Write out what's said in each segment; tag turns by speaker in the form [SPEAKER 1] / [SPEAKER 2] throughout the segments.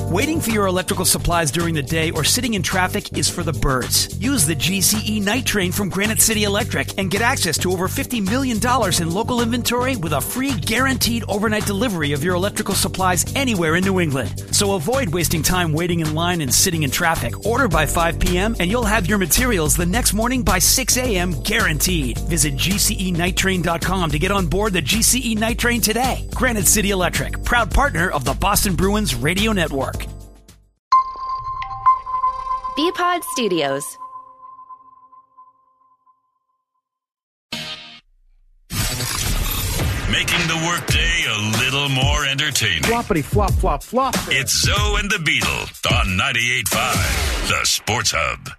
[SPEAKER 1] Waiting for your electrical supplies during the day or sitting in traffic is for the birds. Use the GCE Night Train from Granite City Electric and get access to over $50 million in local inventory with a free guaranteed overnight delivery of your electrical supplies anywhere in New England. So avoid wasting time waiting in line and sitting in traffic. Order by 5 p.m. and you'll have your materials the next morning by 6 a.m. guaranteed. Visit GCEnighttrain.com to get on board the GCE Night Train today. Granite City Electric, proud partner of the Boston Bruins Radio Network.
[SPEAKER 2] Bpod Studios.
[SPEAKER 3] Making the workday a little more entertaining.
[SPEAKER 4] Floppity flop flop flop.
[SPEAKER 3] It's Zoe and the Beetle on 98.5, the Sports Hub.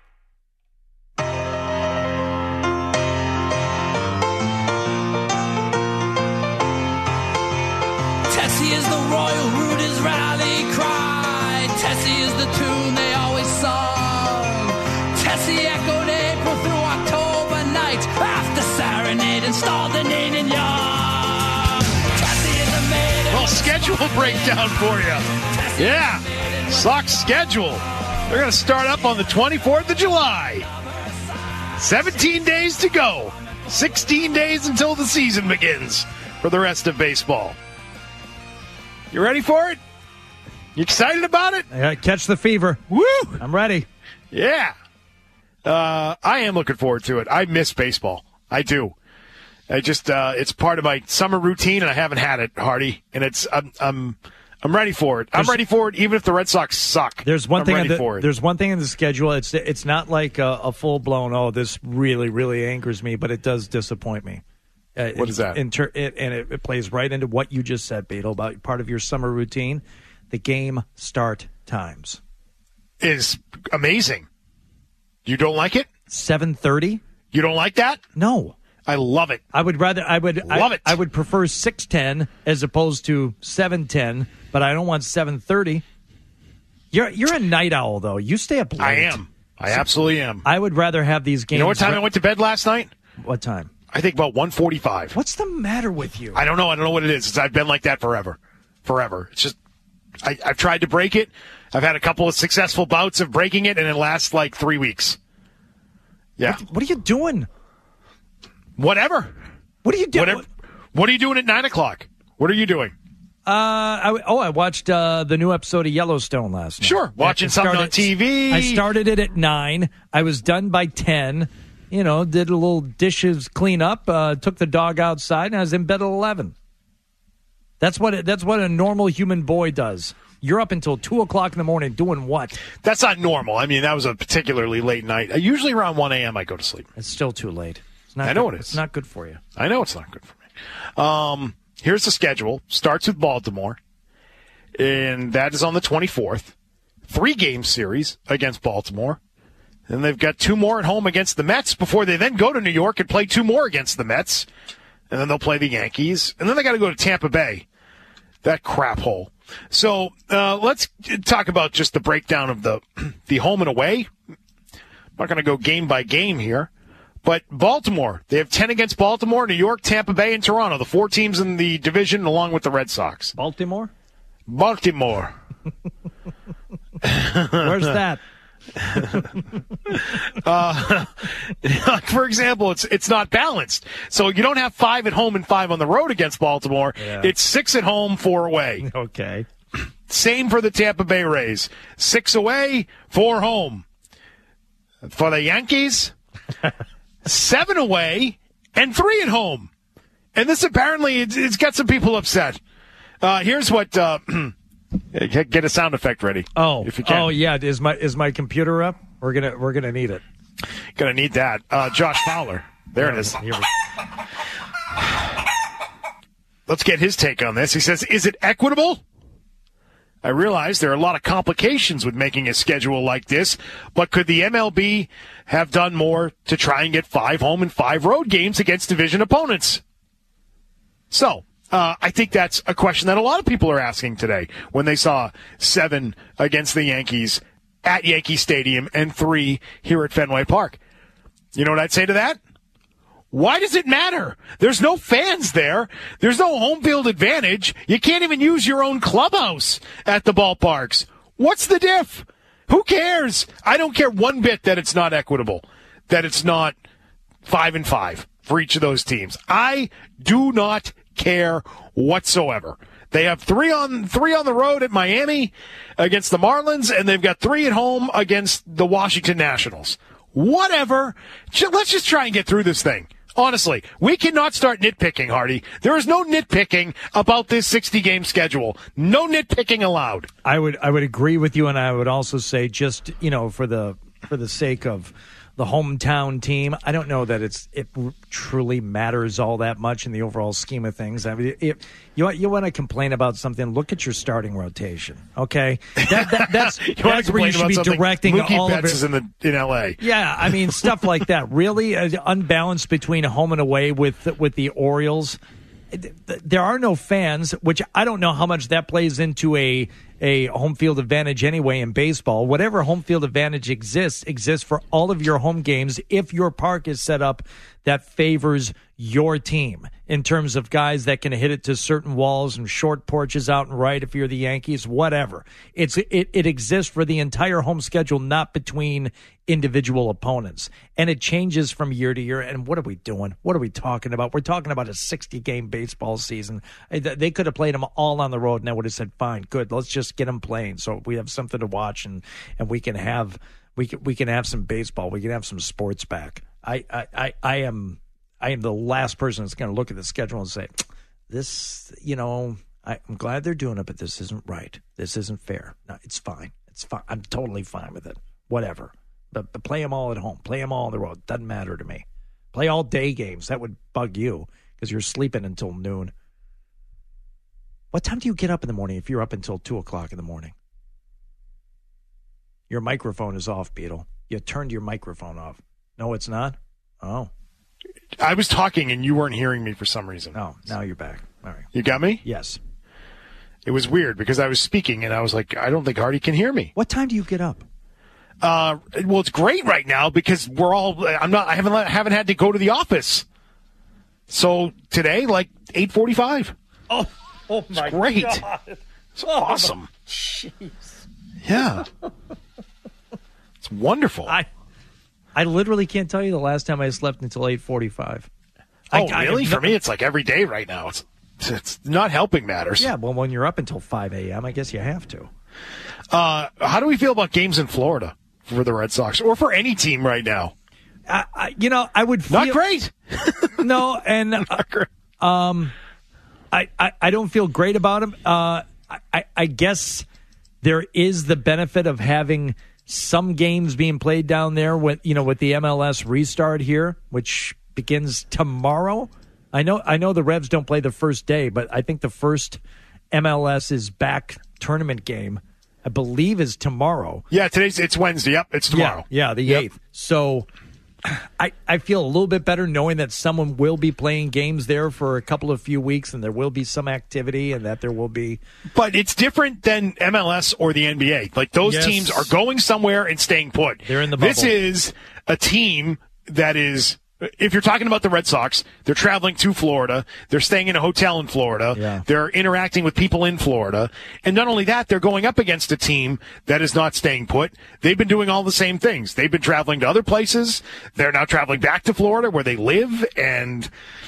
[SPEAKER 5] Tessie is the royal Rooters rally cry. Tessie is the tune they always sung. Tessie echoed April through October night after serenade installed the Nane and Young. Tessie is a maiden.
[SPEAKER 4] Well, schedule breakdown for you. Yeah, Sox schedule. They're going to start up on the 24th of July. 17 days to go. 16 days until the season begins for the rest of baseball. You ready for it? You excited about it?
[SPEAKER 6] Yeah, catch the fever.
[SPEAKER 4] Woo!
[SPEAKER 6] I'm ready.
[SPEAKER 4] Yeah. I am looking forward to it. I miss baseball. I do. I just it's part of my summer routine, and I haven't had it, Hardy. And I'm ready for it. I'm ready for it, even if the Red Sox suck.
[SPEAKER 6] There's one thing.
[SPEAKER 4] There's
[SPEAKER 6] one thing in the schedule. It's not like a full blown. Oh, this really angers me, but it does disappoint me.
[SPEAKER 4] What is that?
[SPEAKER 6] It plays right into what you just said, Beetle, about part of your summer routine. The game start times
[SPEAKER 4] is amazing. You don't like it?
[SPEAKER 6] 7:30.
[SPEAKER 4] You don't like that?
[SPEAKER 6] No,
[SPEAKER 4] I love it.
[SPEAKER 6] I would love it. I would prefer 6:10 as opposed to 7:10, but I don't want 7:30. You're a night owl, though. You stay up late.
[SPEAKER 4] I am. I absolutely am.
[SPEAKER 6] I would rather have these games.
[SPEAKER 4] You know what time I went to bed last night?
[SPEAKER 6] What time?
[SPEAKER 4] I think about 1:45.
[SPEAKER 6] What's the matter with you?
[SPEAKER 4] I don't know. I don't know what it is. I've been like that forever. It's just I've tried to break it. I've had a couple of successful bouts of breaking it, and it lasts like 3 weeks. Yeah.
[SPEAKER 6] What are you doing?
[SPEAKER 4] Whatever.
[SPEAKER 6] What are you doing?
[SPEAKER 4] What are you doing at 9 o'clock? What are you doing?
[SPEAKER 6] I watched the new episode of Yellowstone last night.
[SPEAKER 4] Sure. Watching something on TV.
[SPEAKER 6] I started it at 9. I was done by 10. Did a little dishes clean up, took the dog outside, and I was in bed at 11. That's what a normal human boy does. You're up until 2 o'clock in the morning doing what?
[SPEAKER 4] That's not normal. I mean, that was a particularly late night. Usually around 1 a.m. I go to sleep.
[SPEAKER 6] It's still too late.
[SPEAKER 4] I know it is.
[SPEAKER 6] It's not good for you.
[SPEAKER 4] I know it's not good for me. Here's the schedule. Starts with Baltimore, and that is on the 24th. 3-game series against Baltimore. Then they've got 2 more at home against the Mets before they then go to New York and play 2 more against the Mets. And then they'll play the Yankees. And then they got to go to Tampa Bay. That crap hole. So let's talk about just the breakdown of the home and away. I'm not going to go game by game here. But Baltimore, they have 10 against Baltimore, New York, Tampa Bay, and Toronto. The 4 teams in the division along with the Red Sox.
[SPEAKER 6] Baltimore?
[SPEAKER 4] Baltimore.
[SPEAKER 6] Where's that?
[SPEAKER 4] For example, it's not balanced. So you don't have 5 at home and 5 on the road against Baltimore. Yeah. It's 6 at home, 4 away.
[SPEAKER 6] Okay.
[SPEAKER 4] Same for the Tampa Bay Rays. 6 away, 4 home. For the Yankees, 7 away and 3 at home. And this apparently it's got some people upset. Here's what. Get a sound effect ready.
[SPEAKER 6] Oh,
[SPEAKER 4] if you can.
[SPEAKER 6] Oh yeah. Is my computer up? We're gonna need it.
[SPEAKER 4] Gonna need that. Josh Fowler. There it is. Let's get his take on this. He says, "Is it equitable? I realize there are a lot of complications with making a schedule like this, but could the MLB have done more to try and get 5 home and 5 road games against division opponents?" So. I think that's a question that a lot of people are asking today when they saw 7 against the Yankees at Yankee Stadium and 3 here at Fenway Park. You know what I'd say to that? Why does it matter? There's no fans there. There's no home field advantage. You can't even use your own clubhouse at the ballparks. What's the diff? Who cares? I don't care one bit that it's not equitable, that it's not 5-5 for each of those teams. I do not care whatsoever. They have three on the road at Miami against the Marlins, and they've got 3 at home against the Washington Nationals. Whatever. Let's just try and get through this thing. Honestly, we cannot start nitpicking, Hardy. There is no nitpicking about this 60-game schedule. No nitpicking allowed.
[SPEAKER 6] I would agree with you, and I would also say, just for the sake of the hometown team, I don't know that it truly matters all that much in the overall scheme of things. I mean, if you want to complain about something, look at your starting rotation. Okay, that's where you should be directing
[SPEAKER 4] Mookie
[SPEAKER 6] all
[SPEAKER 4] Betts
[SPEAKER 6] of it.
[SPEAKER 4] is in L.A.
[SPEAKER 6] Yeah, I mean stuff like that. Really unbalanced between home and away with the Orioles. There are no fans, which I don't know how much that plays into a home field advantage anyway in baseball. Whatever home field advantage exists for all of your home games if your park is set up that favors your team in terms of guys that can hit it to certain walls and short porches out and right if you're the Yankees, whatever. It exists for the entire home schedule, not between individual opponents. And it changes from year to year. And what are we doing? What are we talking about? We're talking about a 60-game baseball season. They could have played them all on the road, and I would have said, fine, good, let's just get them playing so we have something to watch and we can have some baseball. We can have some sports back. I am the last person that's going to look at the schedule and say, this, I'm glad they're doing it, but this isn't right. This isn't fair. No, it's fine. It's fine. I'm totally fine with it. Whatever. But play them all at home. Play them all on the road. Doesn't matter to me. Play all day games. That would bug you because you're sleeping until noon. What time do you get up in the morning if you're up until 2 o'clock in the morning? Your microphone is off, Beetle. You turned your microphone off. No, it's not? Oh.
[SPEAKER 4] I was talking and you weren't hearing me for some reason.
[SPEAKER 6] Oh, now you're back. All right.
[SPEAKER 4] You got me?
[SPEAKER 6] Yes.
[SPEAKER 4] It was weird because I was speaking and I was like, I don't think Hardy can hear me.
[SPEAKER 6] What time do you get up?
[SPEAKER 4] Well, it's great right now because I haven't had to go to the office. So today, like 8:45.
[SPEAKER 6] Oh my
[SPEAKER 4] it's great.
[SPEAKER 6] God.
[SPEAKER 4] It's awesome.
[SPEAKER 6] Jeez.
[SPEAKER 4] Yeah. It's wonderful.
[SPEAKER 6] I literally can't tell you the last time I slept until 8:45.
[SPEAKER 4] Oh, really? For me, it's like every day right now. It's not helping matters.
[SPEAKER 6] Yeah, well, when you're up until 5 a.m., I guess you have to.
[SPEAKER 4] How do we feel about games in Florida for the Red Sox or for any team right now?
[SPEAKER 6] I would feel...
[SPEAKER 4] Not great.
[SPEAKER 6] No, and
[SPEAKER 4] Not great.
[SPEAKER 6] I don't feel great about them. I guess there is the benefit of having some games being played down there with the MLS restart here, which begins tomorrow. I know the Revs don't play the first day, but I think the first MLS is back tournament game, I believe, is tomorrow.
[SPEAKER 4] Yeah, it's Wednesday. Yep, it's tomorrow.
[SPEAKER 6] Yeah, the 8th. So I feel a little bit better knowing that someone will be playing games there for a few weeks and there will be some activity and that there will be.
[SPEAKER 4] But it's different than MLS or the NBA. Like those teams are going somewhere and staying put.
[SPEAKER 6] They're in the bubble.
[SPEAKER 4] This is a team that is, if you're talking about the Red Sox, they're traveling to Florida. They're staying in a hotel in Florida.
[SPEAKER 6] Yeah.
[SPEAKER 4] They're interacting with people in Florida. And not only that, they're going up against a team that is not staying put. They've been doing all the same things. They've been traveling to other places. They're now traveling back to Florida where they live. And,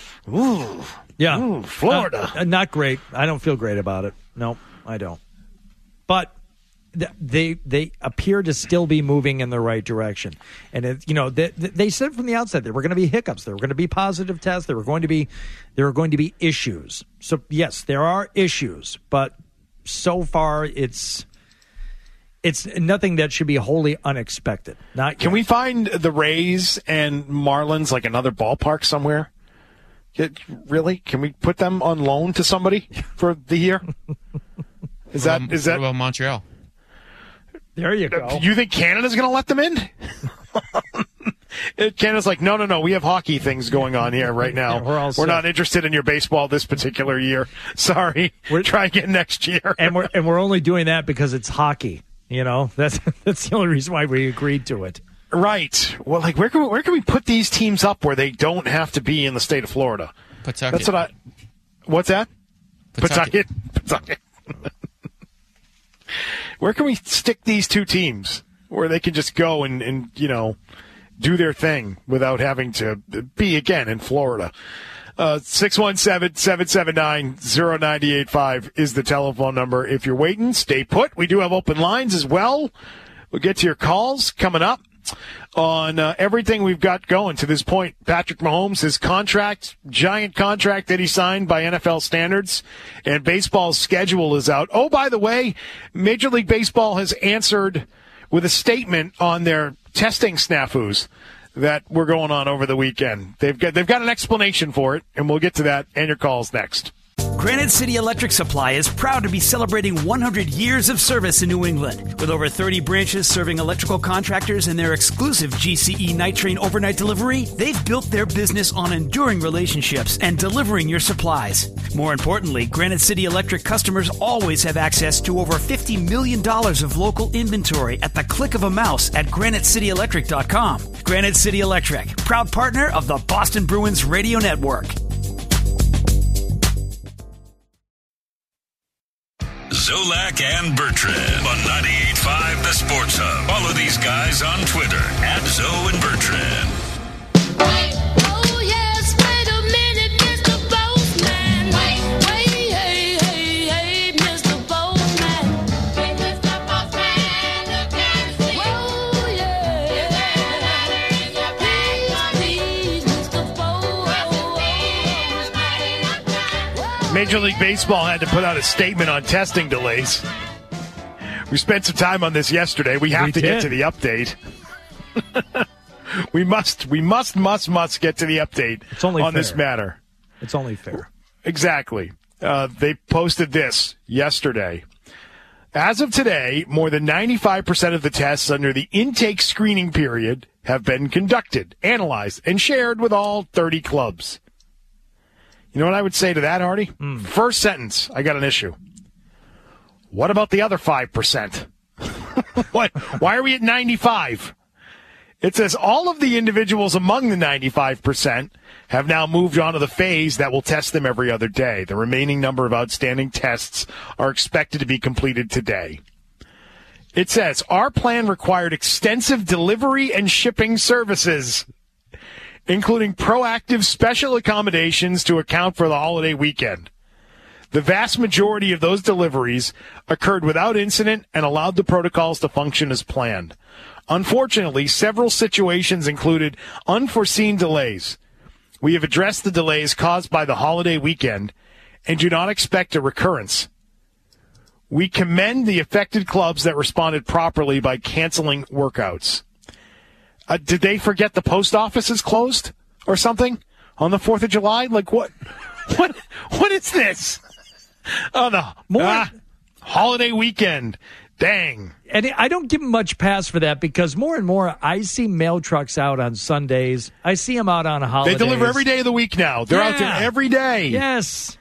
[SPEAKER 4] Florida.
[SPEAKER 6] Not great. I don't feel great about it. No, I don't. But they appear to still be moving in the right direction. And they said from the outset there were going to be hiccups, there were going to be positive tests, there were going to be issues. So yes, there are issues, but so far it's nothing that should be wholly unexpected. Not yet.
[SPEAKER 4] Can we find the Rays and Marlins like another ballpark somewhere? Really? Can we put them on loan to somebody for the year? Is that
[SPEAKER 7] what about Montreal?
[SPEAKER 6] There you go.
[SPEAKER 4] You think Canada's going to let them in? Canada's like, no. We have hockey things going on here right now. We're not interested in your baseball this particular year. Sorry. Try again next year.
[SPEAKER 6] And we're only doing that because it's hockey. That's the only reason why we agreed to it.
[SPEAKER 4] Right. Well, like where can we put these teams up where they don't have to be in the state of Florida?
[SPEAKER 7] Pawtucket.
[SPEAKER 4] That's what's that?
[SPEAKER 7] Pawtucket.
[SPEAKER 4] Pawtucket. Where can we stick these two teams where they can just go and do their thing without having to be, again, in Florida? 617-779-0985 is the telephone number. If you're waiting, stay put. We do have open lines as well. We'll get to your calls coming up on everything we've got going to this point. Patrick Mahomes, his contract, giant contract that he signed by NFL standards, and baseball's schedule is out. Oh, by the way, Major League Baseball has answered with a statement on their testing snafus that were going on over the weekend. They've got an explanation for it, and we'll get to that and your calls next.
[SPEAKER 1] Granite City Electric Supply is proud to be celebrating 100 years of service in New England. With over 30 branches serving electrical contractors and their exclusive GCE Night Train overnight delivery, they've built their business on enduring relationships and delivering your supplies. More importantly, Granite City Electric customers always have access to over $50 million of local inventory at the click of a mouse at GraniteCityElectric.com. Granite City Electric, proud partner of the Boston Bruins Radio Network.
[SPEAKER 3] Zolak and Bertrand on 98.5 The Sports Hub. Follow these guys on Twitter at Zo and Bertrand.
[SPEAKER 5] Oh, yes, wait a minute, Mr. Postman. Wait, hey, Mr. Postman. Mr. Postman, oh, yeah. Please, Mr. Postman.
[SPEAKER 4] Major League Baseball had to put out a statement on testing delays. We spent some time on this yesterday. We have to get to the update. we must get to the update on this matter.
[SPEAKER 6] It's only fair.
[SPEAKER 4] Exactly. They posted this yesterday. As of today, more than 95% of the tests under the intake screening period have been conducted, analyzed, and shared with all 30 clubs. You know what I would say to that, Artie? First sentence, I got an issue. What about the other 5%? Why are we at 95? It says all of the individuals among the 95% have now moved on to the phase that will test them every other day. The remaining number of outstanding tests are expected to be completed today. It says our plan required extensive delivery and shipping services, including proactive special accommodations to account for the holiday weekend. The vast majority of those deliveries occurred without incident and allowed the protocols to function as planned. Unfortunately, several situations included unforeseen delays. We have addressed the delays caused by the holiday weekend and do not expect a recurrence. We commend the affected clubs that responded properly by canceling workouts. Did they forget the post office is closed or something on the 4th of July? Like what is this? Oh, the holiday weekend. Dang.
[SPEAKER 6] And I don't give them much pass for that because more and more I see mail trucks out on Sundays. I see them out on holidays.
[SPEAKER 4] They deliver every day of the week now. They're out there every day.
[SPEAKER 6] Yes.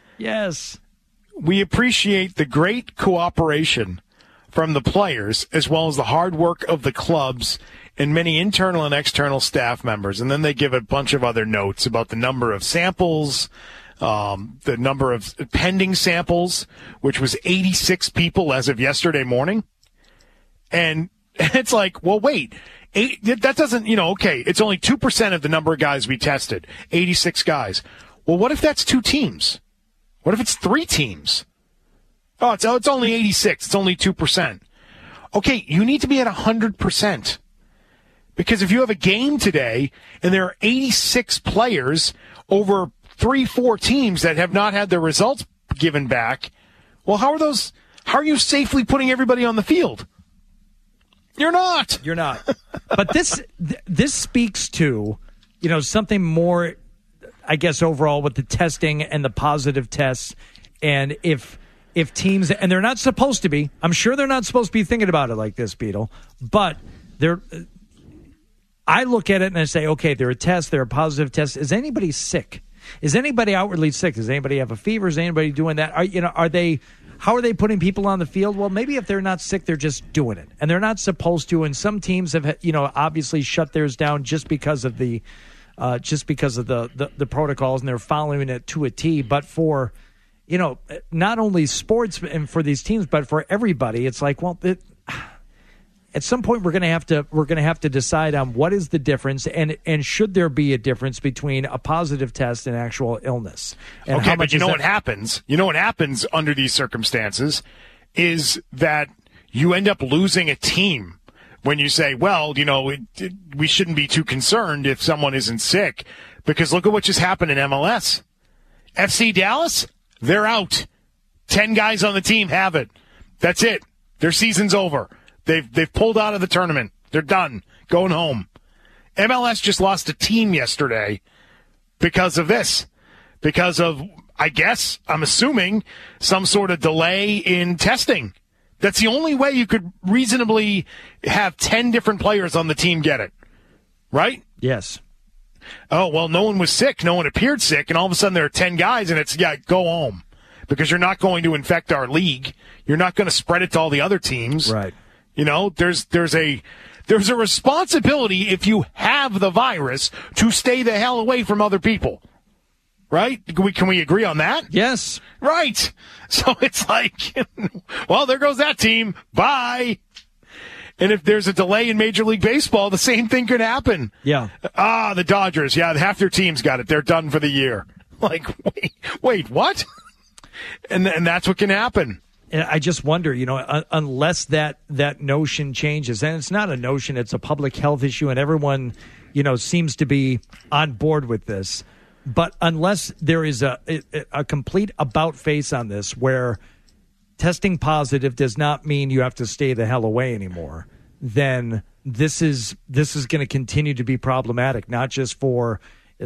[SPEAKER 4] We appreciate the great cooperation from the players as well as the hard work of the clubs and many internal and external staff members. And then they give a bunch of other notes about the number of samples, the number of pending samples, which was 86 people as of yesterday morning. And it's like, well, wait, that doesn't, okay, it's only 2% of the number of guys we tested, 86 guys. Well, what if that's 2 teams? What if it's 3 teams? Oh, it's only 86. It's only 2%. Okay, you need to be at 100%. Because if you have a game today and there are 86 players over 3-4 teams that have not had their results given back, well, how are you safely putting everybody on the field? You're not.
[SPEAKER 6] But this speaks to, something more, I guess, overall with the testing and the positive tests. And if teams, and they're not supposed to be, I'm sure they're not supposed to be thinking about it like this, Beetle, but I look at it and I say, okay, they're a test, they're a positive test. Is anybody sick? Is anybody outwardly sick? Does anybody have a fever? Is anybody doing that? How are they putting people on the field? Well, maybe if they're not sick, they're just doing it. And they're not supposed to. And some teams have, obviously shut theirs down just because of the protocols, and they're following it to a T. But for, not only sports and for these teams, but for everybody, it's like, well, at some point we're going to have to decide on what is the difference, and should there be a difference between a positive test and actual illness. And
[SPEAKER 4] okay, but you know what happens? You know what happens under these circumstances is that you end up losing a team when you say, well, we shouldn't be too concerned if someone isn't sick, because look at what just happened in MLS. FC Dallas, they're out. 10 guys on the team have it. That's it. Their season's over. They've pulled out of the tournament. They're done. Going home. MLS just lost a team yesterday because of this. Because of, I'm assuming, some sort of delay in testing. That's the only way you could reasonably have 10 different players on the team get it. Right?
[SPEAKER 6] Yes.
[SPEAKER 4] Oh, well, no one was sick. No one appeared sick. And all of a sudden there are 10 guys, and it's, go home. Because you're not going to infect our league. You're not going to spread it to all the other teams.
[SPEAKER 6] Right.
[SPEAKER 4] There's a responsibility if you have the virus to stay the hell away from other people. Right? Can we agree on that?
[SPEAKER 6] Yes.
[SPEAKER 4] Right. So it's like, well, there goes that team. Bye. And if there's a delay in Major League Baseball, the same thing could happen.
[SPEAKER 6] Yeah.
[SPEAKER 4] The Dodgers. Yeah, half their team's got it. They're done for the year. Like, wait, what? And that's what can happen.
[SPEAKER 6] And I just wonder, unless that notion changes, and it's not a notion, it's a public health issue, and everyone, seems to be on board with this. But unless there is a complete about face on this, where testing positive does not mean you have to stay the hell away anymore, then this is going to continue to be problematic, not just for, the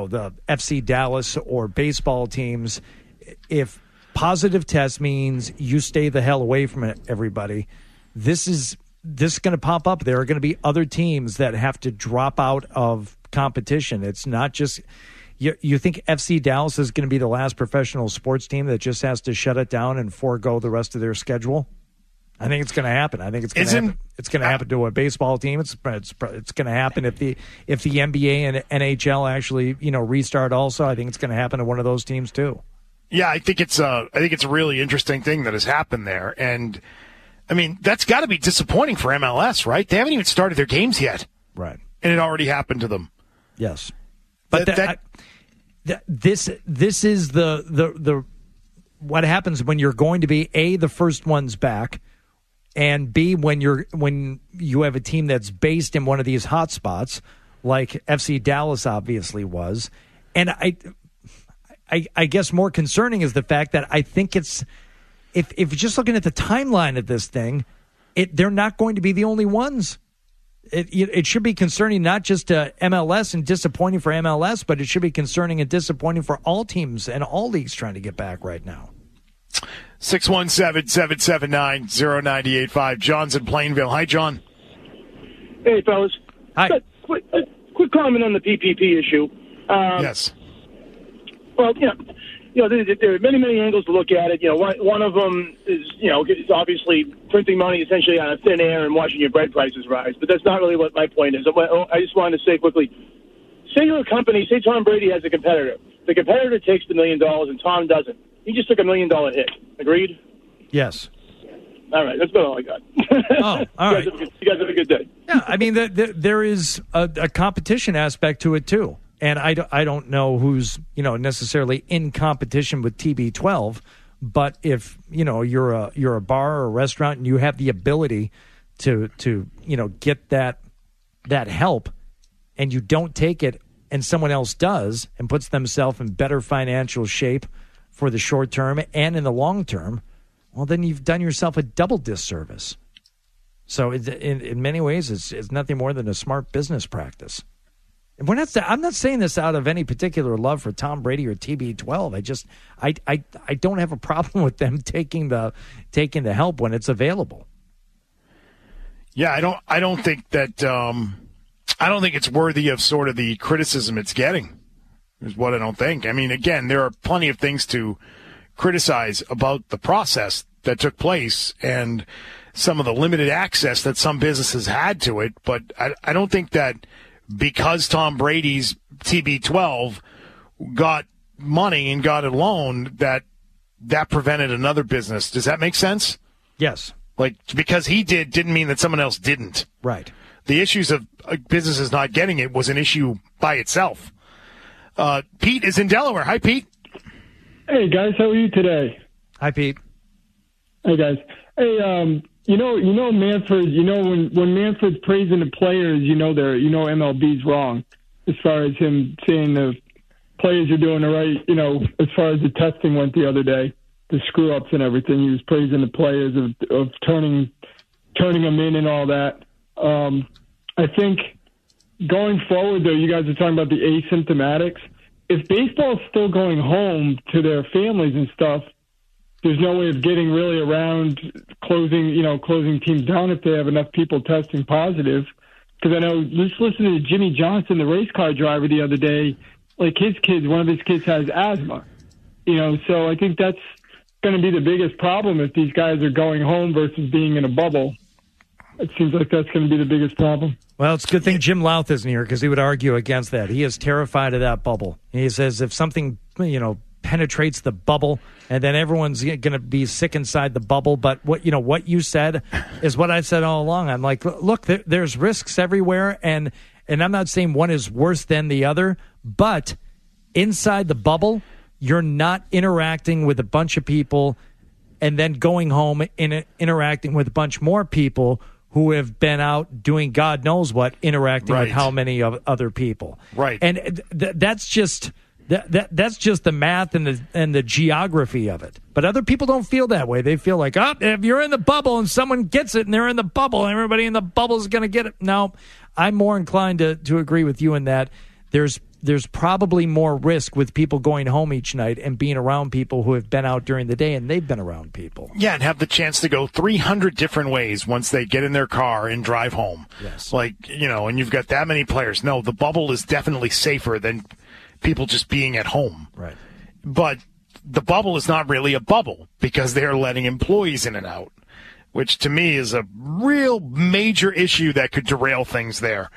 [SPEAKER 6] FC Dallas or baseball teams. If positive test means you stay the hell away from everybody, this is going to pop up. There are going to be other teams that have to drop out of competition. It's not just you think FC Dallas is going to be the last professional sports team that just has to shut it down and forego the rest of their schedule. I think it's going to happen. I think it's going to happen. It's going to happen to a baseball team. It's going to happen if the NBA and NHL actually restart. Also, I think it's going to happen to one of those teams too.
[SPEAKER 4] Yeah, I think it's a really interesting thing that has happened there, and I mean that's got to be disappointing for MLS, right? They haven't even started their games yet,
[SPEAKER 6] right?
[SPEAKER 4] And it already happened to them.
[SPEAKER 6] Yes, but this is the what happens when you're going to be A, the first ones back, and B, when you have a team that's based in one of these hot spots like FC Dallas obviously was, and I guess more concerning is the fact that I think it's if you're just looking at the timeline of this thing, they're not going to be the only ones. It should be concerning not just to MLS and disappointing for MLS, but it should be concerning and disappointing for all teams and all leagues trying to get back right now.
[SPEAKER 4] 617-779-0985. John's in Plainville. Hi, John.
[SPEAKER 7] Hey, fellas.
[SPEAKER 6] Hi.
[SPEAKER 7] Quick comment on the PPP issue.
[SPEAKER 4] Yes.
[SPEAKER 7] Well, there are many angles to look at it. One of them is, it's obviously printing money essentially out of thin air and watching your bread prices rise. But that's not really what my point is. I just wanted to say quickly, say you're a company, say Tom Brady has a competitor. The competitor takes the $1 million and Tom doesn't. He just took $1 million hit. Agreed?
[SPEAKER 6] Yes.
[SPEAKER 7] All right, that's about all I got.
[SPEAKER 6] Oh, all right.
[SPEAKER 7] You guys have a good day.
[SPEAKER 6] Yeah, I mean, there is a competition aspect to it, too. And I don't know who's, necessarily in competition with TB12, but if, you're a bar or a restaurant and you have the ability to get that help and you don't take it and someone else does and puts themselves in better financial shape for the short term and in the long term, well, then you've done yourself a double disservice. So in many ways, it's nothing more than a smart business practice. I'm not saying this out of any particular love for Tom Brady or TB12. I don't have a problem with them taking the help when it's available.
[SPEAKER 4] Yeah, I don't think it's worthy of sort of the criticism it's getting. Is what I don't think. I mean, again, there are plenty of things to criticize about the process that took place and some of the limited access that some businesses had to it, but I don't think that because Tom Brady's TB12 got money and got a loan that prevented another business. Does that make sense?
[SPEAKER 6] Yes.
[SPEAKER 4] Like, because he didn't mean that someone else didn't.
[SPEAKER 6] Right.
[SPEAKER 4] The issues of businesses not getting it was an issue by itself. Pete is in Delaware. Hi, Pete.
[SPEAKER 8] Hey, guys. How are you today?
[SPEAKER 6] Hi, Pete.
[SPEAKER 8] Hey, guys. Hey, you know Manfred, when Manfred's praising the players, MLB's wrong as far as him saying the players are doing the right, as far as the testing went the other day, the screw-ups and everything. He was praising the players of turning them in and all that. I think going forward, though, you guys are talking about the asymptomatics. If baseball's still going home to their families and stuff, there's no way of getting really around closing teams down if they have enough people testing positive. Because I know, just listening to Jimmy Johnson, the race car driver, the other day, like one of his kids has asthma. So I think that's going to be the biggest problem if these guys are going home versus being in a bubble. It seems like that's going to be the biggest problem.
[SPEAKER 6] Well, it's a good thing Jim Louth isn't here because he would argue against that. He is terrified of that bubble. He says if something, penetrates the bubble and then everyone's going to be sick inside the bubble. But what you said is what I've said all along. I'm like, look, there's risks everywhere. And I'm not saying one is worse than the other, but inside the bubble, you're not interacting with a bunch of people and then going home and interacting with a bunch more people who have been out doing God knows what, interacting with how many other people.
[SPEAKER 4] Right.
[SPEAKER 6] And that's just the math and the geography of it. But other people don't feel that way. They feel like, if you're in the bubble and someone gets it and they're in the bubble, and everybody in the bubble is going to get it. Now, I'm more inclined to agree with you in that there's probably more risk with people going home each night and being around people who have been out during the day and they've been around people.
[SPEAKER 4] Yeah, and have the chance to go 300 different ways once they get in their car and drive home.
[SPEAKER 6] Yes.
[SPEAKER 4] And you've got that many players. No, the bubble is definitely safer than people just being at home.
[SPEAKER 6] Right.
[SPEAKER 4] But the bubble is not really a bubble because they're letting employees in and out, which to me is a real major issue that could derail things there.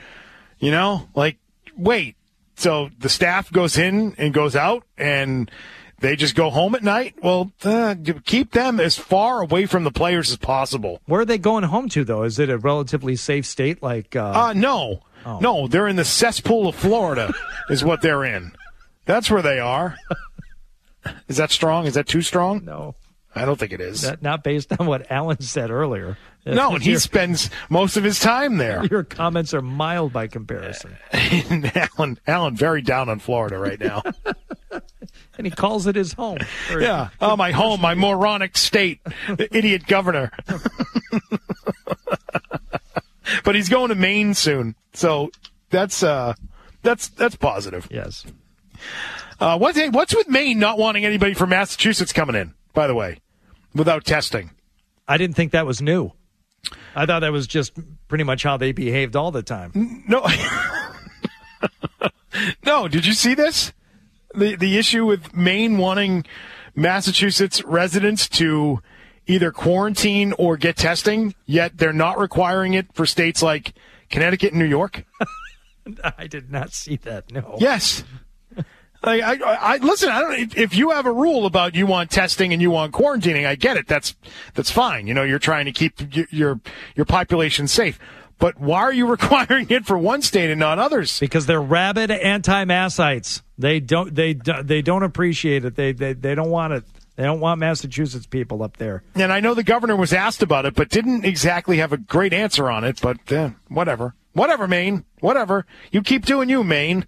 [SPEAKER 4] Wait. So the staff goes in and goes out, and they just go home at night? Well, keep them as far away from the players as possible.
[SPEAKER 6] Where are they going home to, though? Is it a relatively safe state?
[SPEAKER 4] No. Oh. No, they're in the cesspool of Florida is what they're in. That's where they are. Is that strong? Is that too strong?
[SPEAKER 6] No.
[SPEAKER 4] I don't think it is.
[SPEAKER 6] Not based on what Alan said earlier.
[SPEAKER 4] No, and he spends most of his time there.
[SPEAKER 6] Your comments are mild by comparison.
[SPEAKER 4] Alan, very down on Florida right now.
[SPEAKER 6] And he calls it his home.
[SPEAKER 4] Yeah. Oh, my home, my moronic state, the idiot governor. But he's going to Maine soon, so that's positive.
[SPEAKER 6] Yes.
[SPEAKER 4] What's with Maine not wanting anybody from Massachusetts coming in, by the way, without testing?
[SPEAKER 6] I didn't think that was new. I thought that was just pretty much how they behaved all the time.
[SPEAKER 4] No. No, did you see this? The issue with Maine wanting Massachusetts residents to either quarantine or get testing, yet they're not requiring it for states like Connecticut and New York?
[SPEAKER 6] I did not see that, no.
[SPEAKER 4] Yes. I listen, I don't. If you have a rule about you want testing and you want quarantining, I get it. That's fine. You're trying to keep your population safe. But why are you requiring it for one state and not others?
[SPEAKER 6] Because they're rabid anti-Massites. They don't appreciate it. They don't want it. They don't want Massachusetts people up there. And
[SPEAKER 4] I know the governor was asked about it, but didn't exactly have a great answer on it. But whatever, Maine, whatever. You keep doing you, Maine.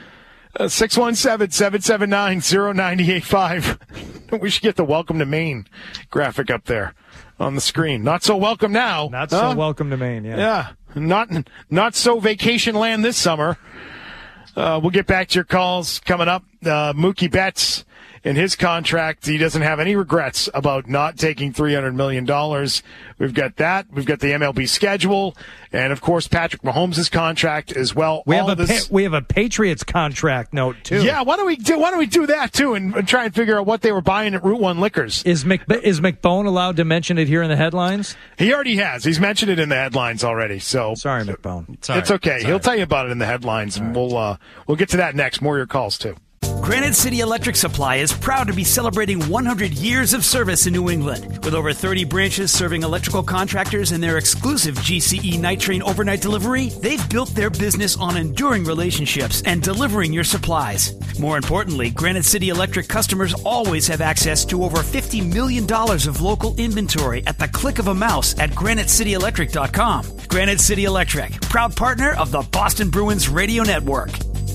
[SPEAKER 4] 617-779-0985. We should get the Welcome to Maine graphic up there on the screen. Not so welcome now.
[SPEAKER 6] Not so welcome to Maine, yeah.
[SPEAKER 4] Yeah, not so vacation land this summer. We'll get back to your calls coming up. Mookie Betts, in his contract, he doesn't have any regrets about not taking $300 million. We've got that. We've got the MLB schedule. And, of course, Patrick Mahomes' contract as well.
[SPEAKER 6] We have a Patriots contract note, too.
[SPEAKER 4] Yeah, why don't we do that, too, and try and figure out what they were buying at Route 1 Liquors.
[SPEAKER 6] Is McBone allowed to mention it here in the headlines?
[SPEAKER 4] He already has. He's mentioned it in the headlines already. So
[SPEAKER 6] sorry, McBone.
[SPEAKER 4] It's okay. Sorry. He'll tell you about it in the headlines, and we'll get to that next. More of your calls, too.
[SPEAKER 1] Granite City Electric Supply is proud to be celebrating 100 years of service in New England. With over 30 branches serving electrical contractors and their exclusive GCE Night Train overnight delivery, they've built their business on enduring relationships and delivering your supplies. More importantly, Granite City Electric customers always have access to over $50 million of local inventory at the click of a mouse at GraniteCityElectric.com. Granite City Electric, proud partner of the Boston Bruins Radio Network.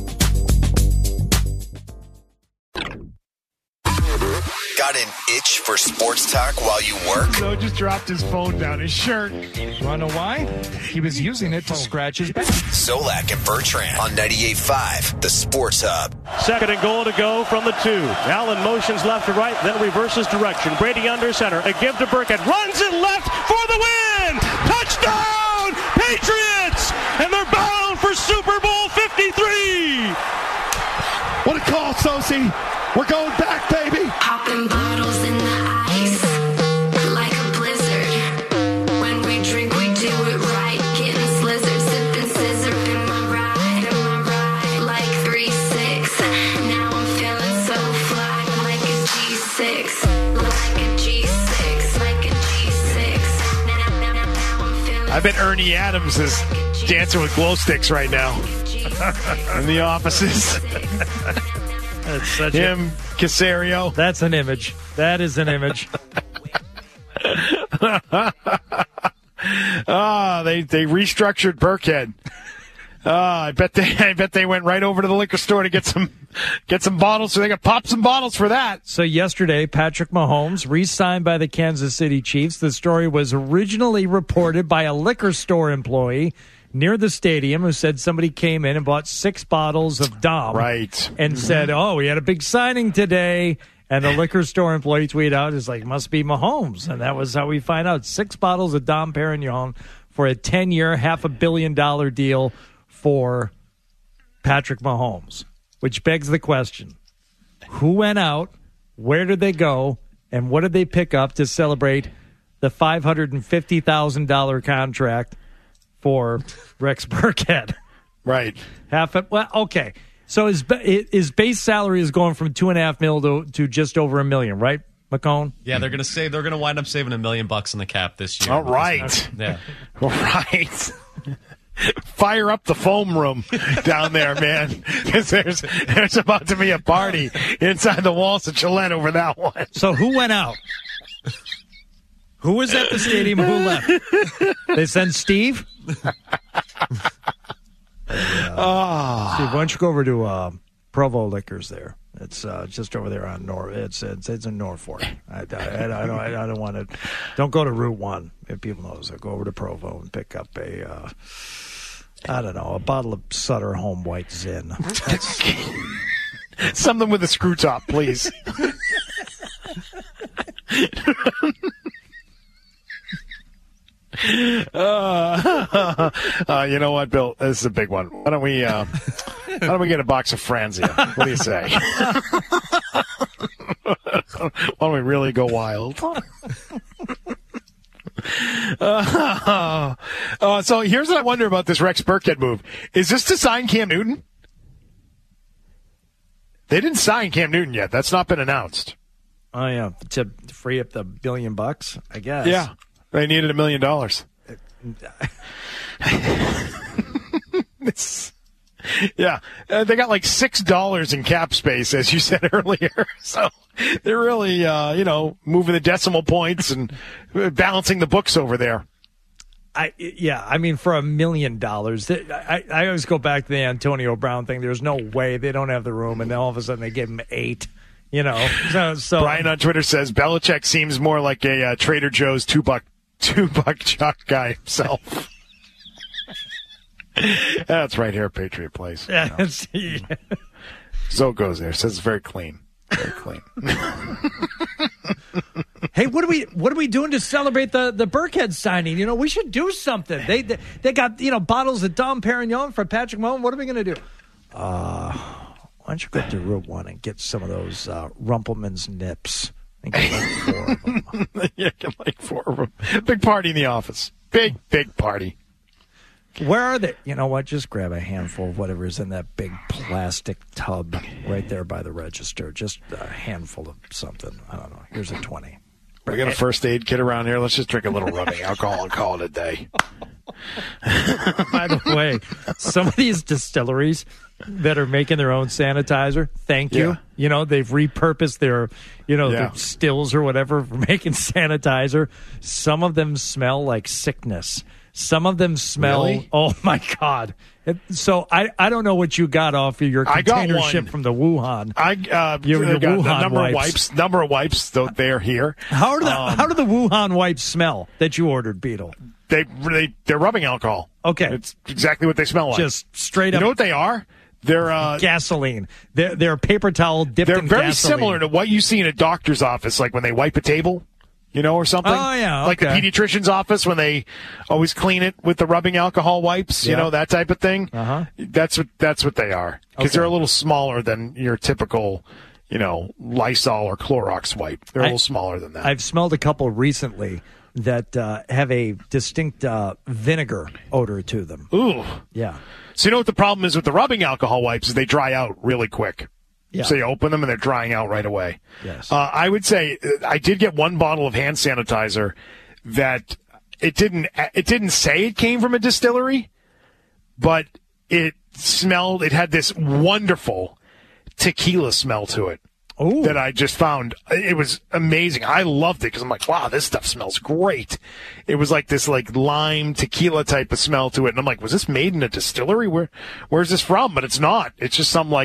[SPEAKER 9] Got an itch for sports talk while you work?
[SPEAKER 4] So just dropped his phone down his shirt.
[SPEAKER 6] Want to know why? He was using it to scratch his back.
[SPEAKER 9] Solak and Bertrand on 98.5, the Sports Hub.
[SPEAKER 10] Second and goal to go from the 2. Allen motions left to right, then reverses direction. Brady under center. A give to Burkhead. Runs it left for the win! Touchdown! Patriots! And they're bound for Super Bowl 53!
[SPEAKER 4] What a call, Sosi. We're going back, baby.
[SPEAKER 11] Popping bottles in the ice like a blizzard. When we drink, we do it right. Getting slizzard, sipping scissor in my ride, like 3-6. Now I'm feeling so fly, like a G6, like a G6, like a G6. Now I'm feeling.
[SPEAKER 4] I bet Ernie Adams is dancing with glow sticks right now in the offices.
[SPEAKER 6] That's such
[SPEAKER 4] him, Casario.
[SPEAKER 6] That's an image. That is an image.
[SPEAKER 4] They restructured Burkhead. I bet they went right over to the liquor store to get some bottles, so they could pop some bottles for that.
[SPEAKER 6] So yesterday, Patrick Mahomes re-signed by the Kansas City Chiefs. The story was originally reported by a liquor store employee near the stadium who said somebody came in and bought 6 bottles of Dom.
[SPEAKER 4] Right.
[SPEAKER 6] And said, we had a big signing today. And the liquor store employee tweeted out, is like, must be Mahomes. And that was how we find out. 6 bottles of Dom Perignon for a 10-year, $500 million deal for Patrick Mahomes. Which begs the question, who went out, where did they go, and what did they pick up to celebrate the $550,000 contract for Rex Burkhead?
[SPEAKER 4] Right.
[SPEAKER 6] Okay. So his base salary is going from $2.5 million to just over $1 million, right, McCone?
[SPEAKER 12] Yeah, they're going to wind up saving $1 million in the cap this year.
[SPEAKER 4] All right.
[SPEAKER 12] Yeah.
[SPEAKER 4] All right. Fire up the foam room down there, man, because there's about to be a party inside the walls of Gillette over that one.
[SPEAKER 6] So who went out? Who was at the stadium? Who left? They sent Steve? Steve, why don't you go over to Provo Liquors there? It's just over there on It's in Norfolk. I don't want to. Don't go to Route 1 if people know. So go over to Provo and pick up a bottle of Sutter Home White Zin.
[SPEAKER 4] Something with a screw top, please. You know what, Bill? This is a big one. Why don't we get a box of Franzia? What do you say? Why don't we really go wild? So here's what I wonder about this Rex Burkhead move. Is this to sign Cam Newton? They didn't sign Cam Newton yet. That's not been announced.
[SPEAKER 6] Oh, yeah. To free up the $1 billion, I guess.
[SPEAKER 4] Yeah. They needed $1 million. Yeah. They got like $6 in cap space, as you said earlier. So they're really, moving the decimal points and balancing the books over there.
[SPEAKER 6] For $1 million, I always go back to the Antonio Brown thing. There's no way they don't have the room, and then all of a sudden they give him 8. So
[SPEAKER 4] Brian on Twitter says Belichick seems more like a Trader Joe's $2 chuck guy himself. That's right here, Patriot Place.
[SPEAKER 6] Yeah.
[SPEAKER 4] Zoe goes there. Says it's very clean. Very clean.
[SPEAKER 6] Hey, what are we doing to celebrate the Burkhead signing? We should do something. They got bottles of Dom Perignon for Patrick Mahomes. What are we going to do? Why don't you go to Route 1 and get some of those Rumpelman's nips and get like 4 of them?
[SPEAKER 4] Yeah, get like 4 of them. Big party in the office. Big party.
[SPEAKER 6] Where are they? You know what? Just grab a handful of whatever's in that big plastic tub right there by the register. Just a handful of something. I don't know. Here's a 20.
[SPEAKER 4] We got a first aid kit around here. Let's just drink a little rubbing alcohol and call it a day.
[SPEAKER 6] By the way, some of these distilleries that are making their own sanitizer, thank you.
[SPEAKER 4] Yeah.
[SPEAKER 6] You know, they've repurposed their, their stills or whatever for making sanitizer. Some of them smell like sickness. Some of them smell,
[SPEAKER 4] Really?
[SPEAKER 6] oh my God. So I don't know what you got off of your container ship from the Wuhan.
[SPEAKER 4] I got
[SPEAKER 6] Wuhan
[SPEAKER 4] a number
[SPEAKER 6] wipes.
[SPEAKER 4] of wipes, though they're here.
[SPEAKER 6] How do the Wuhan wipes smell that you ordered, Beetle?
[SPEAKER 4] They're rubbing alcohol.
[SPEAKER 6] Okay.
[SPEAKER 4] It's exactly what they smell like.
[SPEAKER 6] Just straight up.
[SPEAKER 4] You know what they are? They're
[SPEAKER 6] gasoline. They're paper towel dipped in gasoline.
[SPEAKER 4] They're very similar to what you see in a doctor's office, like when they wipe a table, or something.
[SPEAKER 6] Oh, yeah. Okay.
[SPEAKER 4] Like the pediatrician's office when they always clean it with the rubbing alcohol wipes, that type of thing.
[SPEAKER 6] Uh-huh.
[SPEAKER 4] That's what they are. Because they're a little smaller than your typical, Lysol or Clorox wipe. They're a little smaller than that.
[SPEAKER 6] I've smelled a couple recently that have a distinct vinegar odor to them.
[SPEAKER 4] Ooh.
[SPEAKER 6] Yeah.
[SPEAKER 4] So you know what the problem is with the rubbing alcohol wipes is they dry out really quick.
[SPEAKER 6] Yeah.
[SPEAKER 4] So you open them and they're drying out right away.
[SPEAKER 6] Yes.
[SPEAKER 4] I would say I did get one bottle of hand sanitizer that it didn't say it came from a distillery, but it had this wonderful tequila smell to it.
[SPEAKER 6] Ooh.
[SPEAKER 4] That I just found. It was amazing. I loved it because I'm like, wow, this stuff smells great. It was like this lime tequila type of smell to it. And I'm like, was this made in a distillery? Where's this from? But it's not. It's just some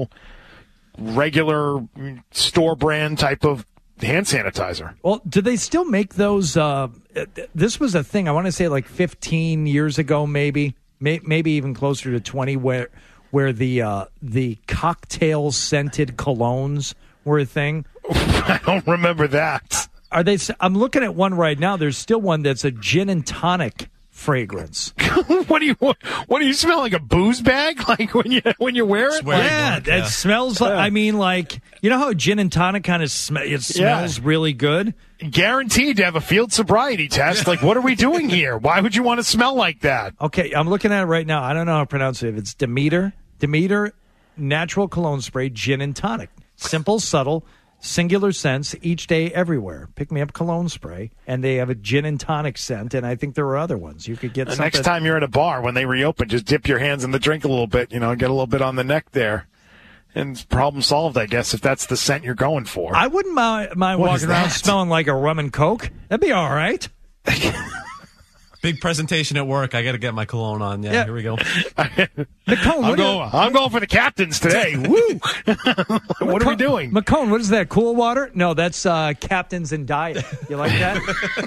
[SPEAKER 4] regular store brand type of hand sanitizer.
[SPEAKER 6] Well, do they still make those? This was a thing, I want to say 15 years ago, maybe even closer to 20, where the cocktail scented colognes were a thing.
[SPEAKER 4] I don't remember that.
[SPEAKER 6] Are they? I'm looking at one right now. There's still one that's a gin and tonic fragrance.
[SPEAKER 4] What do you smell like, a booze bag? Like when you wear it?
[SPEAKER 6] Yeah, it smells like. I mean, you know how gin and tonic kind of smells really good.
[SPEAKER 4] Guaranteed to have a field sobriety test. Like, what are we doing here? Why would you want to smell like that?
[SPEAKER 6] Okay, I'm looking at it right now. I don't know how to pronounce it. It's Demeter Natural Cologne Spray Gin and Tonic. Simple, subtle, singular scents each day, everywhere. Pick me up cologne spray, and they have a gin and tonic scent, and I think there are other ones. You could get something.
[SPEAKER 4] Next time you're at a bar, when they reopen, just dip your hands in the drink a little bit, get a little bit on the neck there. And problem solved, I guess, if that's the scent you're going for.
[SPEAKER 6] I wouldn't mind walking around smelling like a rum and Coke. That'd be all right.
[SPEAKER 12] Big presentation at work. I got to get my cologne on. Yeah, here we go.
[SPEAKER 6] McCone,
[SPEAKER 4] I'm going for the captains today. Woo! What are we doing?
[SPEAKER 6] McCone, what is that? Cool water? No, that's Captains and Diet. You like that?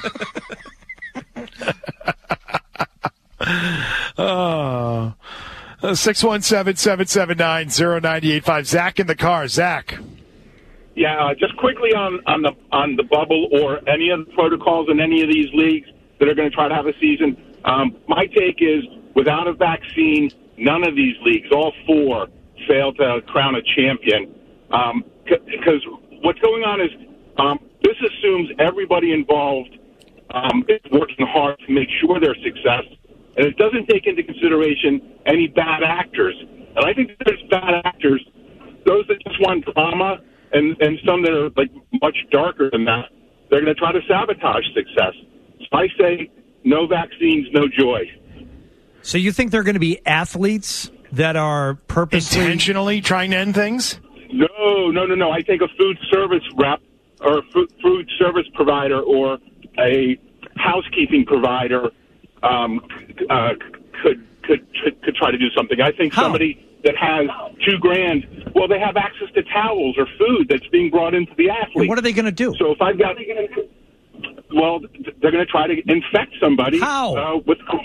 [SPEAKER 4] 617-779-0985. Zach in the car. Zach.
[SPEAKER 13] Yeah, just quickly on the bubble or any of the protocols in any of these leagues that are going to try to have a season. My take is, without a vaccine, none of these leagues, all four, fail to crown a champion. Because what's going on is this assumes everybody involved is working hard to make sure their success, and it doesn't take into consideration any bad actors. And I think there's bad actors, those that just want drama, and some that are much darker than that. They're going to try to sabotage success. I say no vaccines, no joy.
[SPEAKER 6] So you think they're going to be athletes that are purposely
[SPEAKER 4] intentionally trying to end things?
[SPEAKER 13] No. I think a food service rep or a food service provider or a housekeeping provider could try to do something. I think somebody that has $2,000, well, they have access to towels or food that's being brought into the athlete.
[SPEAKER 6] And what are they going to do?
[SPEAKER 13] So if I've got... Well, they're going to try to infect somebody.
[SPEAKER 6] How?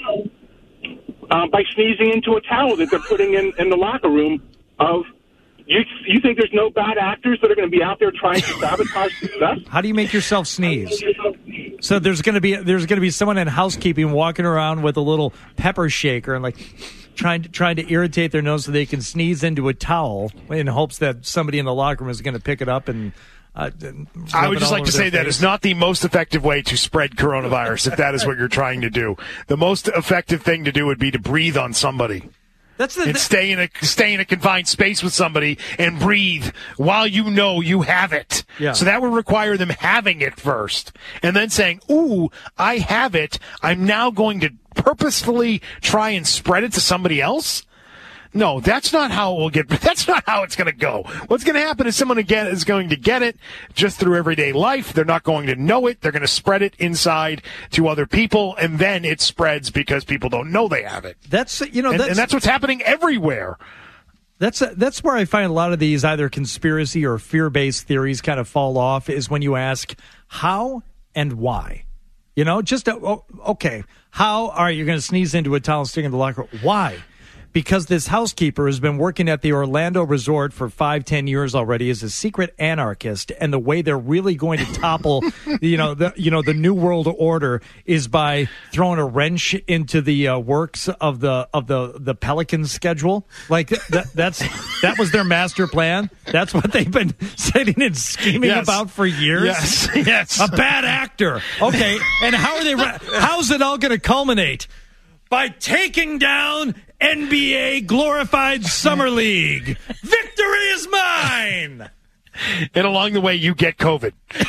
[SPEAKER 13] By sneezing into a towel that they're putting in the locker room. You think there's no bad actors that are going to be out there trying to sabotage success?
[SPEAKER 6] How do you make yourself sneeze? So there's going to be someone in housekeeping walking around with a little pepper shaker and trying to irritate their nose so they can sneeze into a towel in hopes that somebody in the locker room is going to pick it up and
[SPEAKER 4] I would just like to say that is not the most effective way to spread coronavirus if that is what you're trying to do. The most effective thing to do would be to breathe on somebody. Stay in a confined space with somebody and breathe while you know you have it.
[SPEAKER 6] Yeah.
[SPEAKER 4] So that would require them having it first and then saying, "Ooh, I have it. I'm now going to purposefully try and spread it to somebody else." No, that's not how it will get. That's not how it's going to go. What's going to happen is someone again is going to get it just through everyday life. They're not going to know it. They're going to spread it inside to other people, and then it spreads because people don't know they have it.
[SPEAKER 6] And
[SPEAKER 4] that's what's happening everywhere.
[SPEAKER 6] That's where I find a lot of these either conspiracy or fear-based theories kind of fall off. Is when you ask how and why. Okay, how are you going to sneeze into a towel, stick in the locker? Why? Because this housekeeper has been working at the Orlando resort for 5-10 years already as a secret anarchist, and the way they're really going to topple, the New World Order is by throwing a wrench into the works of the Pelicans schedule. Like that was their master plan. That's what they've been sitting and scheming about for years.
[SPEAKER 4] Yes.
[SPEAKER 6] A bad actor. Okay, and how's it all going to culminate? By taking down NBA glorified summer league. Victory is mine.
[SPEAKER 4] And along the way, you get COVID.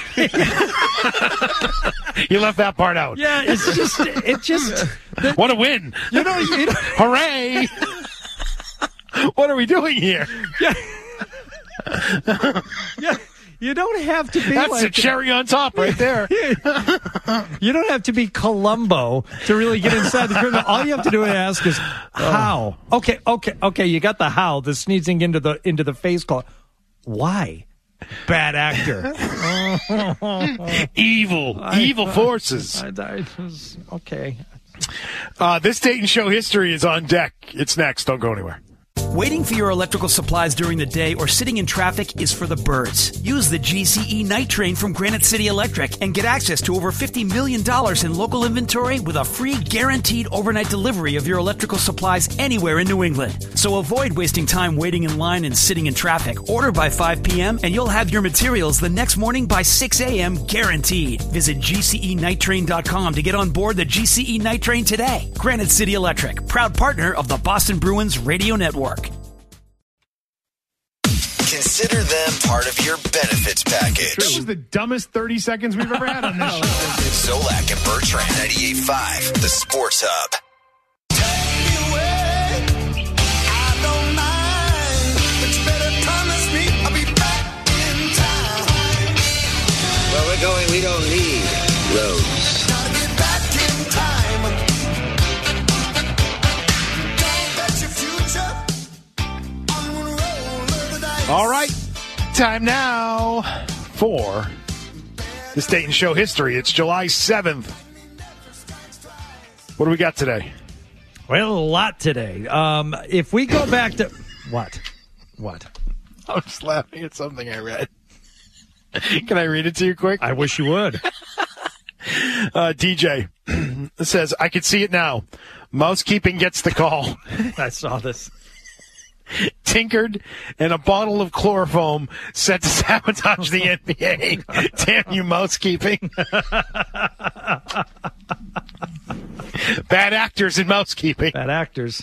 [SPEAKER 4] You left that part out.
[SPEAKER 6] Yeah, it just.
[SPEAKER 4] What a win! Hooray! What are we doing here?
[SPEAKER 6] Yeah. Yeah. You don't have to be
[SPEAKER 4] That's a cherry on top right there.
[SPEAKER 6] You don't have to be Columbo to really get inside the criminal. All you have to do is ask is how. Okay. You got the how, the sneezing into the face call. Why? Bad actor.
[SPEAKER 4] Evil forces.
[SPEAKER 6] Okay.
[SPEAKER 4] This Dayton Show history is on deck. It's next. Don't go anywhere.
[SPEAKER 1] Waiting for your electrical supplies during the day or sitting in traffic is for the birds. Use the GCE Night Train from Granite City Electric and get access to over $50 million in local inventory with a free guaranteed overnight delivery of your electrical supplies anywhere in New England. So avoid wasting time waiting in line and sitting in traffic. Order by 5 p.m. and you'll have your materials the next morning by 6 a.m. guaranteed. Visit GCENightTrain.com to get on board the GCE Night Train today. Granite City Electric, proud partner of the Boston Bruins Radio Network.
[SPEAKER 9] Consider them part of your benefits package.
[SPEAKER 4] This was the dumbest 30 seconds we've ever had on this show.
[SPEAKER 9] Zolak and Bertrand, 98.5, the Sports Hub.
[SPEAKER 14] Where we're going, we don't need roads.
[SPEAKER 4] All right, time now for the Dayton Show history. It's July 7th. What do we got today?
[SPEAKER 6] Well, a lot today. If we go back to... What?
[SPEAKER 4] I'm just laughing at something I read. Can I read it to you quick?
[SPEAKER 6] I wish you would.
[SPEAKER 4] DJ says, I can see it now. Mousekeeping gets the call.
[SPEAKER 6] I saw this.
[SPEAKER 4] Tinkered and a bottle of chloroform set to sabotage the NBA. Damn you, mousekeeping. Bad actors in mousekeeping.
[SPEAKER 6] Bad actors.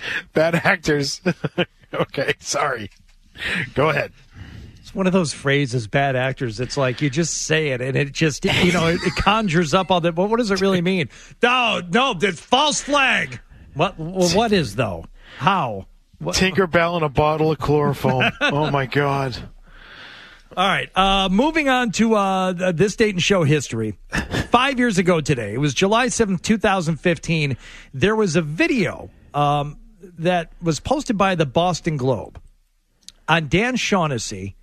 [SPEAKER 4] Okay, sorry. Go ahead.
[SPEAKER 6] It's one of those phrases, bad actors. It's like you just say it and it just, it conjures up all that. But what does it really mean? No, it's false flag. What is, though? How?
[SPEAKER 4] Tinkerbell and a bottle of chloroform. Oh, my God.
[SPEAKER 6] All right. Moving on to this Dayton Show history. 5 years ago today, it was July 7th, 2015, there was a video that was posted by the Boston Globe on Dan Shaughnessy.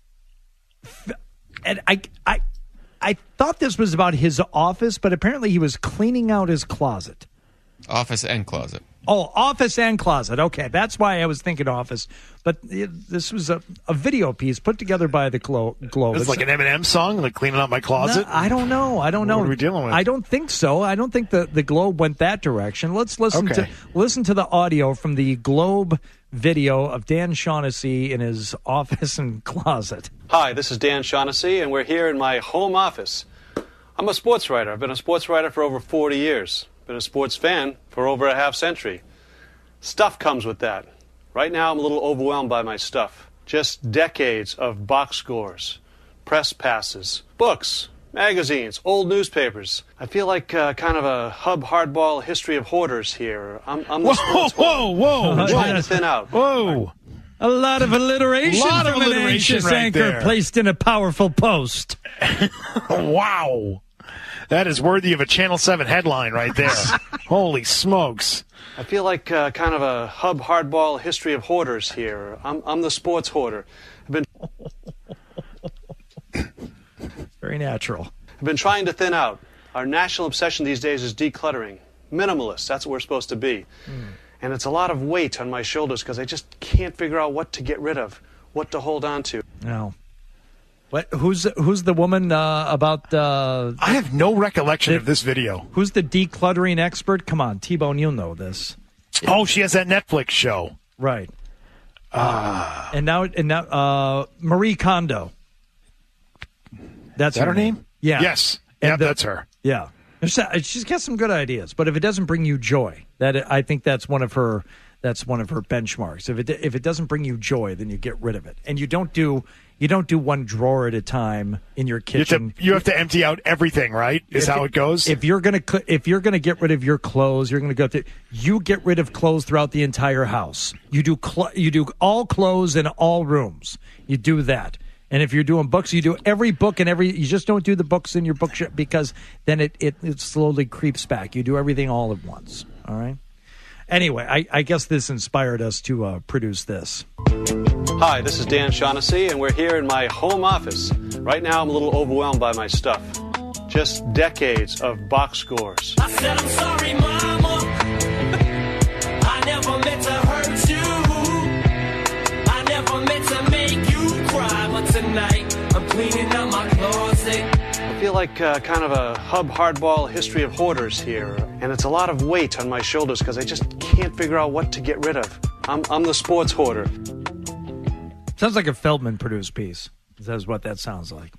[SPEAKER 6] And I thought this was about his office, but apparently he was cleaning out his closet.
[SPEAKER 15] Office and closet.
[SPEAKER 6] Oh, office and closet. Okay, that's why I was thinking office. But this was a video piece put together by the Globe.
[SPEAKER 4] It's like an Eminem song, like cleaning out my closet?
[SPEAKER 6] No, I don't know.
[SPEAKER 4] What are we dealing with?
[SPEAKER 6] I don't think so. I don't think the Globe went that direction. Let's listen to the audio from the Globe video of Dan Shaughnessy in his office and closet.
[SPEAKER 16] Hi, this is Dan Shaughnessy, and we're here in my home office. I'm a sports writer. I've been a sports writer for over 40 years. Been a sports fan for over a half century. Stuff comes with that. Right now, I'm a little overwhelmed by my stuff. Just decades of box scores, press passes, books, magazines, old newspapers. I feel like kind of a hub hardball history of hoarders here. I'm the sports
[SPEAKER 4] whoa.
[SPEAKER 16] I'm trying to thin out.
[SPEAKER 6] Whoa. A lot of alliteration from an anxious anchor
[SPEAKER 4] there.
[SPEAKER 6] placed in a powerful post.
[SPEAKER 4] Wow. That is worthy of a Channel 7 headline right there. Holy smokes.
[SPEAKER 16] I feel like kind of a hub hardball history of hoarders here. I'm the sports hoarder.
[SPEAKER 6] Very natural.
[SPEAKER 16] I've been trying to thin out. Our national obsession these days is decluttering. Minimalist, that's what we're supposed to be. And it's a lot of weight on my shoulders because I just can't figure out what to get rid of, what to hold on to.
[SPEAKER 6] No. What? Who's the woman about?
[SPEAKER 4] I have no recollection of this video.
[SPEAKER 6] Who's the decluttering expert? Come on, T-Bone, you'll know this.
[SPEAKER 4] Oh, she has that Netflix show,
[SPEAKER 6] right? And now, Marie Kondo. That's
[SPEAKER 4] is that her name?
[SPEAKER 6] Yeah.
[SPEAKER 4] Yes. Yeah, that's her.
[SPEAKER 6] Yeah. She's got some good ideas, but if it doesn't bring you joy, I think that's one of her benchmarks. If it doesn't bring you joy, then you get rid of it, and you don't do one drawer at a time in your kitchen.
[SPEAKER 4] You have to empty out everything, right? Is how it goes.
[SPEAKER 6] If you're gonna get rid of your clothes, you're gonna you get rid of clothes throughout the entire house. You do all clothes in all rooms. You do that. And if you're doing books, you do every book and you just don't do the books in your bookshelf because then it slowly creeps back. You do everything all at once. All right. Anyway, I guess this inspired us to produce this.
[SPEAKER 16] Hi, this is Dan Shaughnessy, and we're here in my home office. Right now, I'm a little overwhelmed by my stuff. Just decades of box scores.
[SPEAKER 5] I said I'm sorry, Mama. I never meant to hurt you. I never meant to make you cry. But tonight, I'm cleaning out my closet.
[SPEAKER 16] I feel like kind of a hub hardball history of hoarders here. And it's a lot of weight on my shoulders because I just can't figure out what to get rid of. I'm the sports hoarder.
[SPEAKER 6] Sounds like a Feldman-produced piece. That's what that sounds like.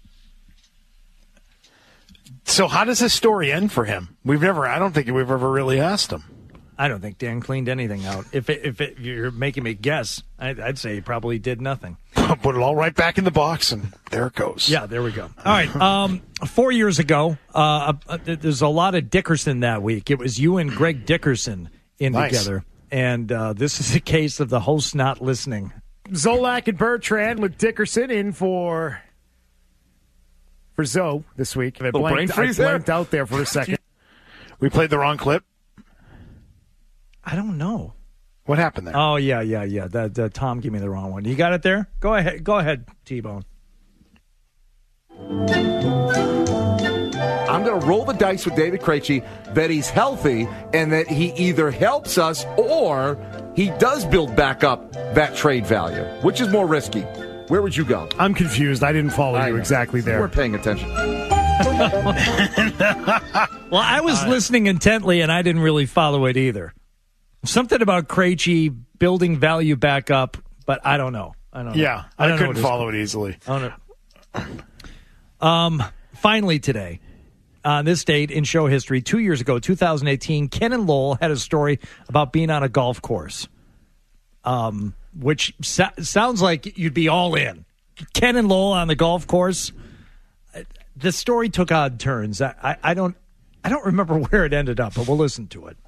[SPEAKER 4] So how does this story end for him? I don't think we've ever really asked him.
[SPEAKER 6] I don't think Dan cleaned anything out. If you're making me guess, I'd say he probably did nothing.
[SPEAKER 4] Put it all right back in the box, and there it goes.
[SPEAKER 6] Yeah, there we go. All right. 4 years ago, there's a lot of Dickerson that week. It was you and Greg Dickerson together. And this is a case of the host not listening.
[SPEAKER 17] Zolak and Bertrand with Dickerson in for Zoe this week. I blanked out there for a second.
[SPEAKER 4] We played the wrong clip?
[SPEAKER 6] I don't know.
[SPEAKER 4] What happened there?
[SPEAKER 6] Oh, yeah. Tom gave me the wrong one. You got it there? Go ahead, T-Bone.
[SPEAKER 18] I'm going to roll the dice with David Krejci that he's healthy and that he either helps us or he does build back up that trade value. Which is more risky? Where would you go?
[SPEAKER 17] I'm confused. I didn't follow you exactly there.
[SPEAKER 18] We're paying attention.
[SPEAKER 6] Well, I was listening intently, and I didn't really follow it either. Something about Krejci building value back up, but I don't know.
[SPEAKER 4] Yeah, I couldn't follow it easily.
[SPEAKER 6] Finally today, on this date in show history, 2 years ago, 2018, Ken and Lowell had a story about being on a golf course, which sounds like you'd be all in. Ken and Lowell on the golf course. The story took odd turns. I don't remember where it ended up, but we'll listen to it.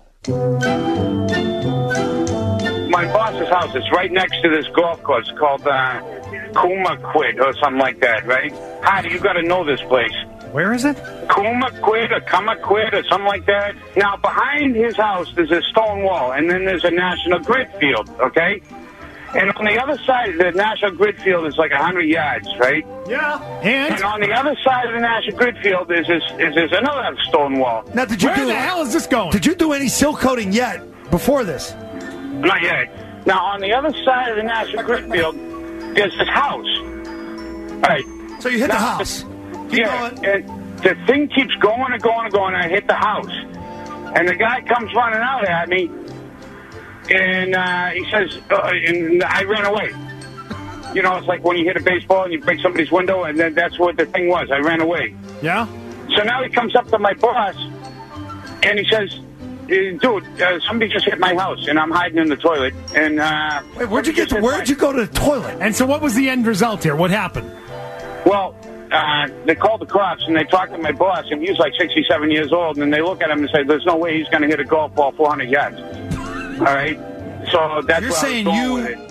[SPEAKER 19] My boss's house is right next to this golf course called Kumaquid or something like that, right? Heidi, you got to know this place.
[SPEAKER 17] Where is it?
[SPEAKER 19] Kumaquid or Kumaquid or something like that. Now, behind his house, there's a stone wall, and then there's a National Grid field, okay? And on the other side, the National Grid field is like 100 yards, right?
[SPEAKER 17] Yeah.
[SPEAKER 19] And on the other side of the National Grid field is another stone wall.
[SPEAKER 15] Now, did you
[SPEAKER 17] Where the hell is this going?
[SPEAKER 15] Did you do any seal coating yet before this?
[SPEAKER 19] Not yet. Now, on the other side of the National Grid field, there's this house. All right.
[SPEAKER 15] So you hit the house.
[SPEAKER 19] Keep going. And the thing keeps going and going and going, and I hit the house. And the guy comes running out at me, and he says, and I ran away. You know, it's like when you hit a baseball and you break somebody's window, and then that's what the thing was. I ran away.
[SPEAKER 17] Yeah?
[SPEAKER 19] So now he comes up to my boss, and he says, dude, somebody just hit my house, and I'm hiding in the toilet. And
[SPEAKER 15] wait, where'd you go to the toilet?
[SPEAKER 17] And so what was the end result here? What happened?
[SPEAKER 19] Well, they called the cops, and they talked to my boss, and he was like 67 years old, and they look at him and say, there's no way he's going to hit a golf ball 400 yards. All right? So that's
[SPEAKER 15] You're
[SPEAKER 19] where
[SPEAKER 15] saying
[SPEAKER 19] I was going with it.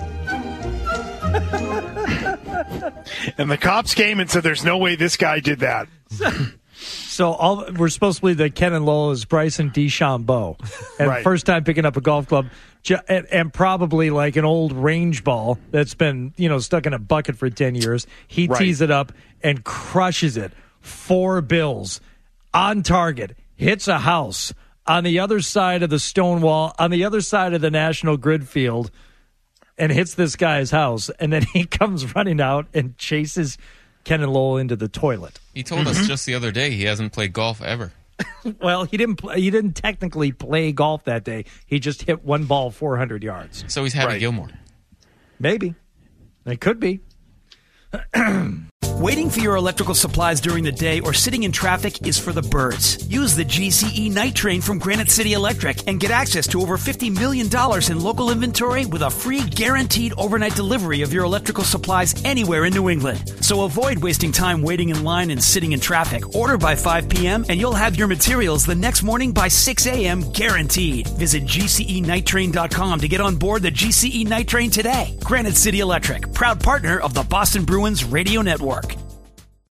[SPEAKER 4] And the cops came and said, there's no way this guy did that.
[SPEAKER 6] So we're supposed to believe that Ken and Lowell is Bryson DeChambeau. And
[SPEAKER 4] Right.
[SPEAKER 6] first time picking up a golf club, and probably like an old range ball that's been, stuck in a bucket for 10 years. He
[SPEAKER 4] Right.
[SPEAKER 6] tees it up and crushes it. 4 bills on target, hits a house on the other side of the stone wall, on the other side of the National Grid field, and hits this guy's house. And then he comes running out and chases Ken and Lowell into the toilet.
[SPEAKER 20] He told us just the other day he hasn't played golf ever.
[SPEAKER 6] Well, he didn't technically play golf that day. He just hit one ball 400 yards.
[SPEAKER 20] So he's Happy Gilmore.
[SPEAKER 6] Maybe. It could be.
[SPEAKER 1] Waiting for your electrical supplies during the day or sitting in traffic is for the birds. Use the GCE Night Train from Granite City Electric and get access to over $50 million in local inventory with a free guaranteed overnight delivery of your electrical supplies anywhere in New England. So avoid wasting time waiting in line and sitting in traffic. Order by 5 p.m. and you'll have your materials the next morning by 6 a.m. guaranteed. Visit GCENightTrain.com to get on board the GCE Night Train today. Granite City Electric, proud partner of the Boston Bruins Radio Network.